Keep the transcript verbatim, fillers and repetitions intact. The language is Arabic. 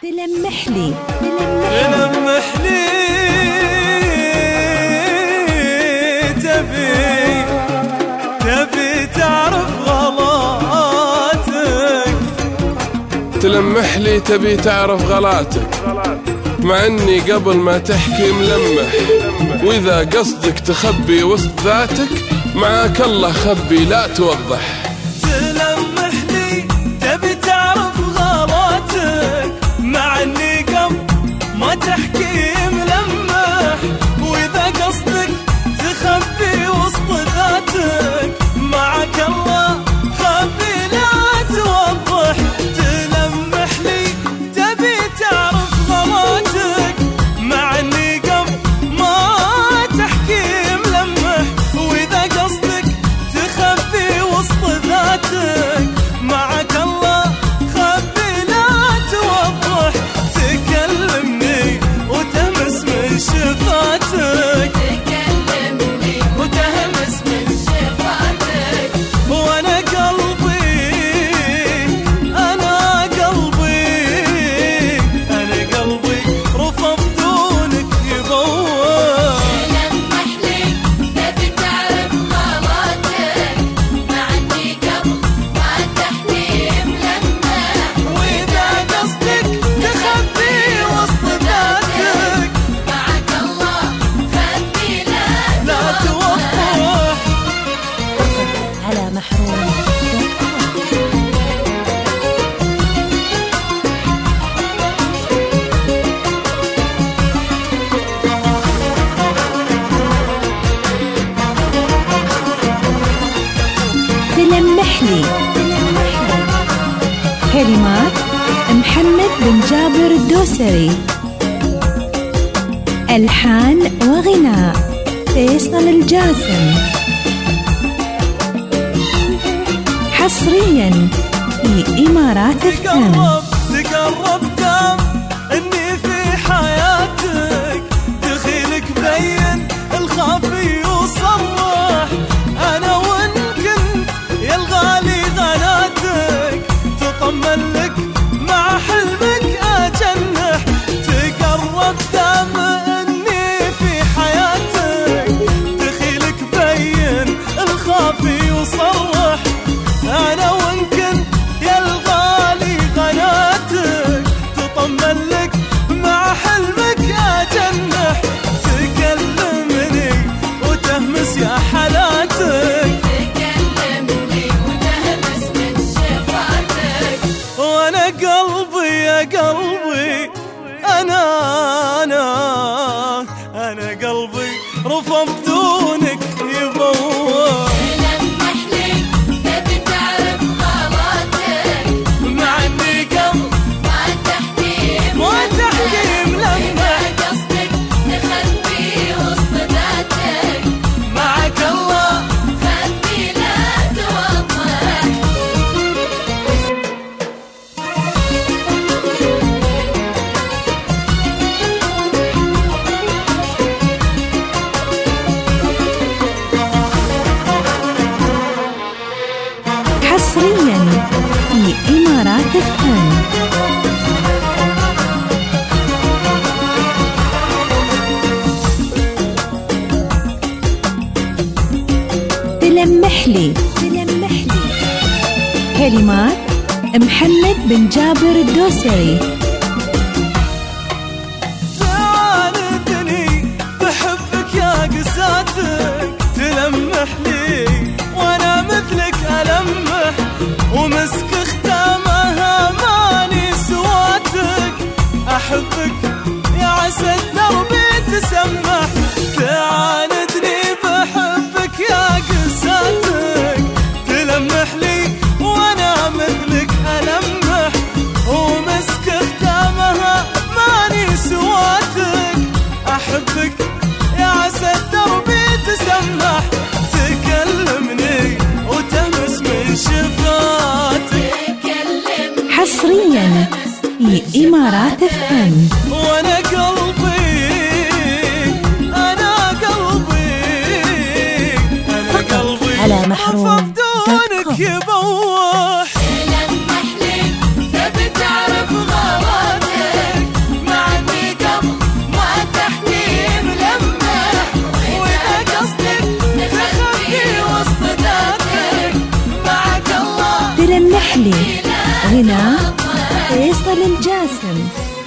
تلمح لي تلمح لي تبي تبي تعرف غلاتك، تلمح لي تبي تعرف غلاتك، مع اني قبل ما تحكي ملمح، واذا قصدك تخبي وسط ذاتك معاك الله خبي لا توضح. تلمح لي تبي تعرف غلاتك، مع اني قبل ما تحكي ملمح، واذا قصدك تخبي وسط ذاتك معاك الله خبي لا توضح. تلمح لي تبي تعرف غلاتك، مع اني قبل ما تحكي ملمح، واذا قصدك تخبي وسط ذاتك معاك الله خبي لا توضح. تكلمني وتهمس من شفاتك، تكلمني وتهمس من شفاتك، وانا قلبي انا قلبي انا قلبي رفض دونك يبوح. تلمح لي تبي تعرف غلاتك، مع اني قبل ما تحكي ملمح، واذا قصدك تخبي وسط ذاتك معك الله خبي لا لا توضح. توضح. على محروم تلمح لي كلمات محمد بن جابر الدوسري، ألحان وغناء فيصل الجاسم، حصريا في إمارات الفن. تقرب تقرب دام اني في حياتك، دخيلك بين الخافي وصرح، انا وان كنت يا الغالي غناتك، تطمن لك مع حلمك اجنح. تقرب دام اني في حياتك، دخيلك بين الخافي وصرح، انا وان كنت يا الغالي غناتك، تطمن لك مع حلمك اجنح. تكلمني وتهمس يا حالاتك، تكلمني وتهمس من شفاتك، وانا قلبي يا قلبي انا انا انا قلبي رفض دونك يبوح. تلمح لي تبي تعرف غلاتك، مع اني قبل ما تحكي ما تحكي ملمح، واذا قصدك تخبي وسط ذاتك معك الله خبي لا توضح. حصريا في إمارات الفن. تلمح لي تلمح لي كلمات محمد بن جابر الدوسري، تعاندني بحبك يا قساتك، تلمح لي وانا مثلك ألمح، ومسك ختامها ماني سواتك، احبك يا عسى دربي تسمح. تعاندني بحبك يا قساتك، تلمح لي وانا مثلك ألمح، ومسك ختامها ماني سواتك، احبك يا عسى دربي تسمح. تكلمني وتهمس من شفاتك، تكلمني حصريا في إمارات الفن. وانا قلبي انا قلبي انا قلبي على محروم رفض دونك يبوح. تلمح لي تبي تعرف غلاتك، المحلي. غناء فيصل الجاسم.